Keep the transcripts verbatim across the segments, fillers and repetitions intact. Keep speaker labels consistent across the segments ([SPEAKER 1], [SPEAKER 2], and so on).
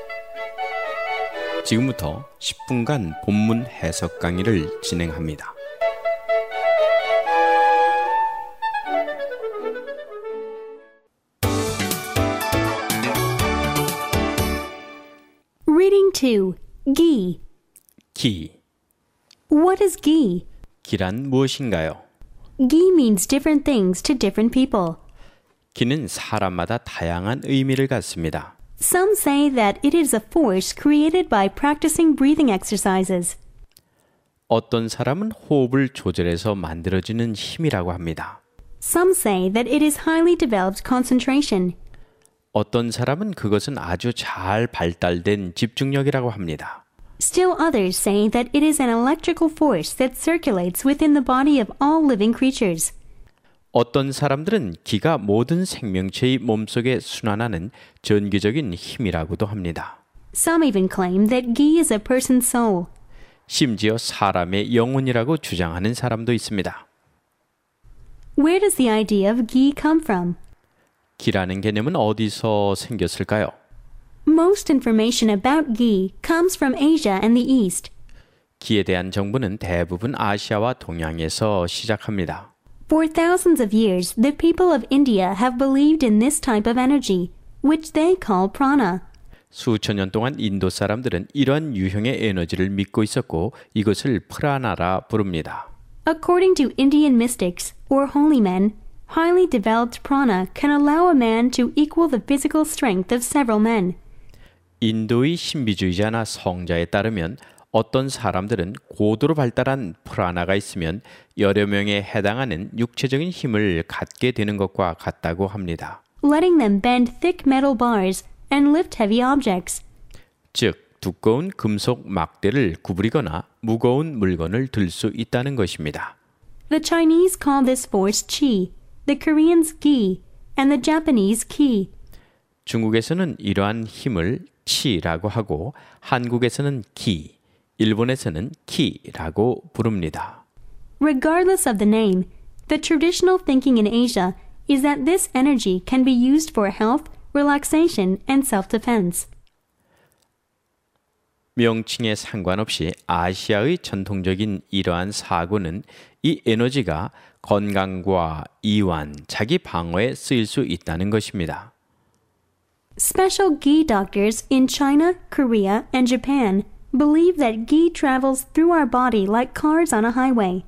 [SPEAKER 1] 지금부터 십 분간 본문 해석 강의를 진행합니다.
[SPEAKER 2] Reading two. Ghee.
[SPEAKER 1] 기.
[SPEAKER 2] What is ghee?
[SPEAKER 1] 기란 무엇인가요?
[SPEAKER 2] Ghee means different things to different people.
[SPEAKER 1] 기는 사람마다 다양한 의미를 갖습니다.
[SPEAKER 2] Some say that it is a force created by practicing breathing exercises.
[SPEAKER 1] 어떤 사람은 호흡을 조절해서 만들어지는 힘이라고 합니다.
[SPEAKER 2] Some say that it is highly developed concentration.
[SPEAKER 1] 어떤 사람은 그것은 아주 잘 발달된 집중력이라고 합니다.
[SPEAKER 2] Still others say that it is an electrical force that circulates within the body of all living creatures.
[SPEAKER 1] 어떤 사람들은 기가 모든 생명체의 몸속에 순환하는 전기적인 힘이라고도 합니다.
[SPEAKER 2] Some even claim that ghee is a person's soul.
[SPEAKER 1] 심지어 사람의 영혼이라고 주장하는 사람도 있습니다.
[SPEAKER 2] Where does the idea of ghee come from?
[SPEAKER 1] 기라는 개념은 어디서 생겼을까요?
[SPEAKER 2] Most information about ghee comes from Asia and the East.
[SPEAKER 1] 기에 대한 정보는 대부분 아시아와 동양에서 시작합니다.
[SPEAKER 2] For thousands of years, the people of India have believed in this type of energy, which they call prana.
[SPEAKER 1] 수천 년 동안 인도 사람들은 이러한 유형의 에너지를 믿고 있었고 이것을 프라나라 부릅니다.
[SPEAKER 2] According to Indian mystics, or holy men, highly developed prana can allow a man to equal the physical strength of several men.
[SPEAKER 1] 인도의 신비주의자나 성자에 따르면 어떤 사람들은 고도로 발달한 프라나가 있으면 여러 명에 해당하는 육체적인 힘을 갖게 되는 것과 같다고 합니다.
[SPEAKER 2] Letting them bend thick metal bars and lift heavy objects.
[SPEAKER 1] 즉, 두꺼운 금속 막대를 구부리거나 무거운 물건을 들 수 있다는 것입니다.
[SPEAKER 2] The Chinese call this force qi, the Koreans ghee, and the Japanese ki.
[SPEAKER 1] 중국에서는 이러한 힘을 치라고 하고 한국에서는 기, 일본에서는 키라고 부릅니다.
[SPEAKER 2] Regardless of the name, the traditional thinking in Asia is that this energy can be used for health, relaxation, and self-defense.
[SPEAKER 1] 명칭에 상관없이 아시아의 전통적인 이러한 사고는 이 에너지가 건강과 이완, 자기 방어에 쓰일 수 있다는 것입니다.
[SPEAKER 2] Special ghee doctors in China, Korea, and Japan believe that ghee travels through our body like cars on a highway.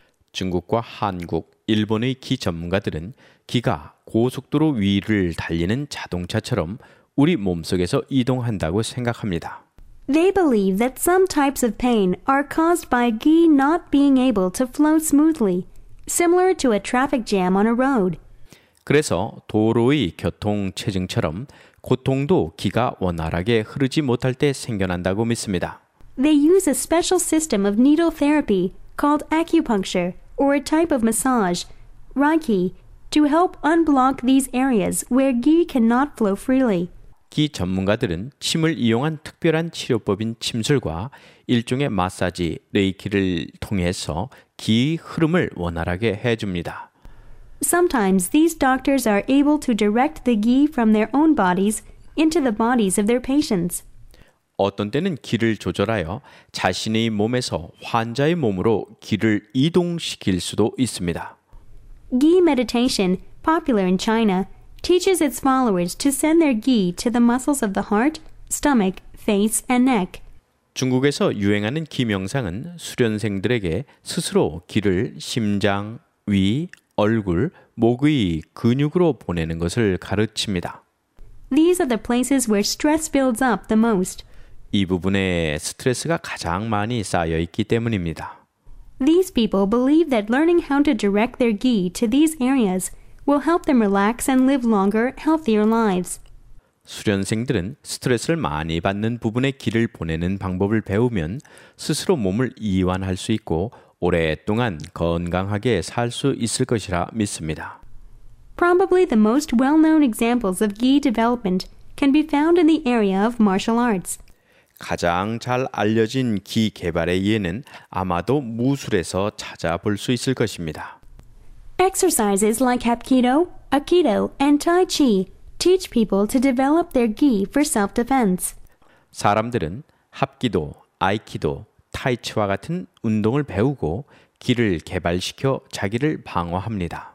[SPEAKER 1] 중국과 한국, 일본의 기 전문가들은 기가 고속도로 위를 달리는 자동차처럼 우리 몸속에서 이동한다고 생각합니다.
[SPEAKER 2] They believe that some types of pain are caused by ghee not being able to flow smoothly, similar to a traffic jam on a road.
[SPEAKER 1] 그래서 도로의 교통체증처럼 고통도 기가 원활하게 흐르지 못할 때 생겨난다고 믿습니다.
[SPEAKER 2] They use a special system of needle therapy called acupuncture or a type of massage, Reiki, to help unblock these areas where ghee cannot flow freely.
[SPEAKER 1] 기 전문가들은 침을 이용한 특별한 치료법인 침술과 일종의 마사지, 레이키를 통해서 기의 흐름을 원활하게 해줍니다.
[SPEAKER 2] Sometimes these doctors are able to direct the ghee from their own bodies into the bodies of their patients.
[SPEAKER 1] 어떤 때는 기를 조절하여 자신의 몸에서 환자의 몸으로 기를 이동시킬 수도 있습니다.
[SPEAKER 2] Ghee meditation, popular in China, teaches its followers to send their ghee to the muscles of the heart, stomach, face, and neck.
[SPEAKER 1] 중국에서 유행하는 기 명상은 수련생들에게 스스로 기를 심장, 위, 얼굴, 목의 근육으로 보내는 것을 가르칩니다.
[SPEAKER 2] These are the places where stress builds up the most.
[SPEAKER 1] 이 부분에 스트레스가 가장 많이 쌓여 있기 때문입니다.
[SPEAKER 2] These people believe that learning how to direct their ghee to these areas will help them relax and live longer, healthier lives.
[SPEAKER 1] 수련생들은 스트레스를 많이 받는 부분에 기를 보내는 방법을 배우면 스스로 몸을 이완할 수 있고 오랫동안 건강하게 살 수 있을 것이라 믿습니다.
[SPEAKER 2] Probably the most well-known examples of ghee development can be found in the area of martial arts.
[SPEAKER 1] 가장 잘 알려진 기 개발의 예는 아마도 무술에서 찾아볼 수 있을 것입니다.
[SPEAKER 2] Exercises like Hapkido, Aikido, and Tai Chi teach people to develop their ghee for self-defense.
[SPEAKER 1] 사람들은 합기도, 아이키도, 타이치와 같은 운동을 배우고 기를 개발시켜 자기를 방어합니다.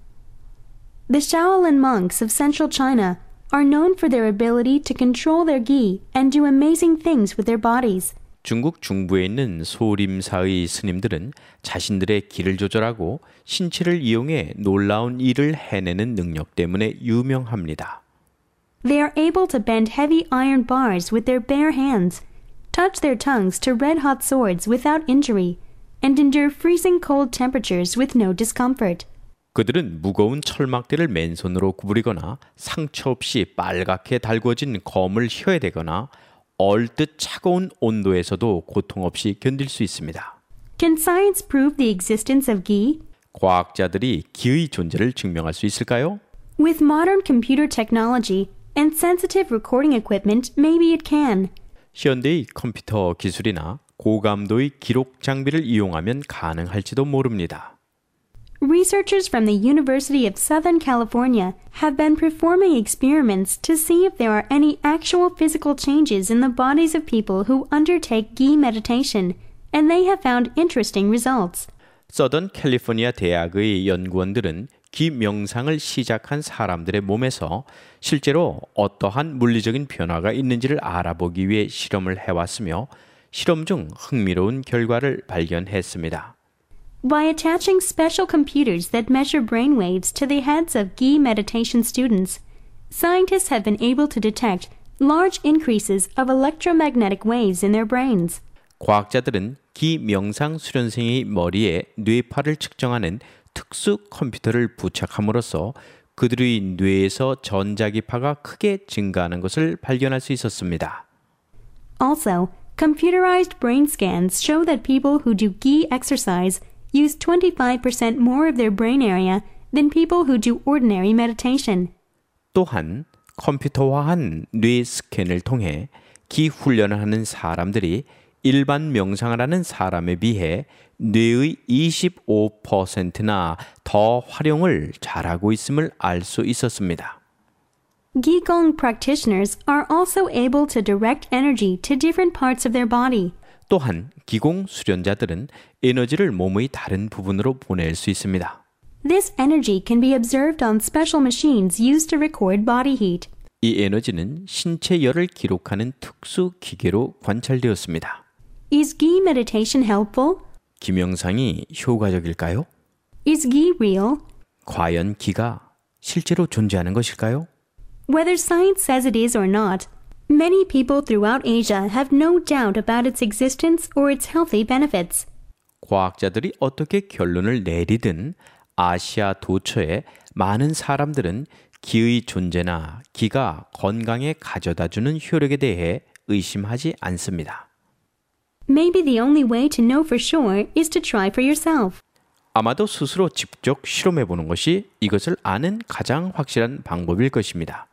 [SPEAKER 2] The Shaolin monks of central China are known for their ability to control their gi and do amazing things with their bodies.
[SPEAKER 1] 중국 중부에 있는 소림사의 스님들은 자신들의 기를 조절하고 신체를 이용해 놀라운 일을 해내는 능력 때문에 유명합니다.
[SPEAKER 2] They are able to bend heavy iron bars with their bare hands, touch their tongues to red-hot swords without injury, and endure freezing cold temperatures with no discomfort.
[SPEAKER 1] 그들은 무거운 철막대를 맨손으로 구부리거나 상처 없이 빨갛게 달궈진 검을 혀에 대거나 얼듯 차가운 온도에서도 고통 없이 견딜 수 있습니다.
[SPEAKER 2] Can science prove the existence of gi?
[SPEAKER 1] 과학자들이 기의 존재를 증명할 수 있을까요?
[SPEAKER 2] With modern computer technology and sensitive recording equipment, maybe it can.
[SPEAKER 1] 현대의 컴퓨터 기술이나 고감도의 기록 장비를 이용하면 가능할지도 모릅니다.
[SPEAKER 2] Researchers from the University of Southern California have been performing experiments to see if there are any actual physical changes in the bodies of people who undertake gi meditation, and they have found interesting results.
[SPEAKER 1] 서던 캘리포니아 대학의 연구원들은 기 명상을 시작한 사람들의 몸에서 실제로 어떠한 물리적인 변화가 있는지를 알아보기 위해 실험을 해왔으며 실험 중 흥미로운 결과를 발견했습니다.
[SPEAKER 2] By attaching special computers that measure brain waves to the heads of gi meditation students, scientists have been able to detect large increases of electromagnetic waves in their brains.
[SPEAKER 1] 과학자들은 기 명상 수련생의 머리에 뇌파를 측정하는 특수 컴퓨터를 부착함으로써 그들의 뇌에서 전자기파가 크게 증가하는 것을 발견할 수 있었습니다.
[SPEAKER 2] Also, computerized brain scans show that people who do gi exercise use twenty-five percent more of their brain area than people who do ordinary meditation.
[SPEAKER 1] 또한 컴퓨터화한 뇌 스캔을 통해 기 훈련을 하는 사람들이 일반 명상을 하는 사람에 비해 뇌의 이십오 퍼센트나 더 활용을 잘하고 있음을 알 수 있었습니다.
[SPEAKER 2] Qigong practitioners are also able to direct energy to different parts of their body.
[SPEAKER 1] 또한 기공 수련자들은 에너지를 몸의 다른 부분으로 보낼 수 있습니다.
[SPEAKER 2] This energy can be observed on special machines used to record body heat.
[SPEAKER 1] 이 에너지는 신체 열을 기록하는 특수 기계로 관찰되었습니다.
[SPEAKER 2] Is gi meditation helpful?
[SPEAKER 1] 기명상이 효과적일까요?
[SPEAKER 2] Is gi real?
[SPEAKER 1] 과연 기가 실제로 존재하는 것일까요?
[SPEAKER 2] Whether science says it is or not, many people throughout Asia have no doubt about its existence or its healthy benefits.
[SPEAKER 1] 과학자들이 어떻게 결론을 내리든 아시아 도처의 많은 사람들은 기의 존재나 기가 건강에 가져다주는 효력에 대해 의심하지 않습니다.
[SPEAKER 2] Maybe the only way to know for sure is to try for yourself.
[SPEAKER 1] 아마도 스스로 직접 실험해보는 것이 이것을 아는 가장 확실한 방법일 것입니다.